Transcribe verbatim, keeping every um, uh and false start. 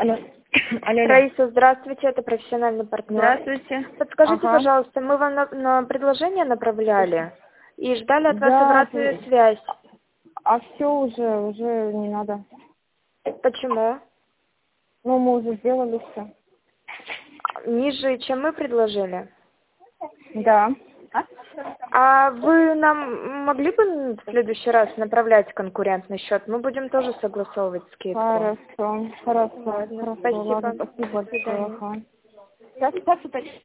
Алло. Алло, алло. Раиса, здравствуйте, это профессиональный партнер. Здравствуйте. Подскажите, Ага. пожалуйста, мы вам на, на предложение направляли и ждали от вас Да, обратную связь. А все уже, уже не надо. Почему? Ну, мы уже сделали все. Ниже, чем мы предложили? Да. А вы нам могли бы в следующий раз направлять конкурентный счет? Мы будем тоже согласовывать скидку. Хорошо, хорошо, Ладно, хорошо. спасибо. Ладно, спасибо До свидания. большое. Ага. Сейчас, сейчас уточню.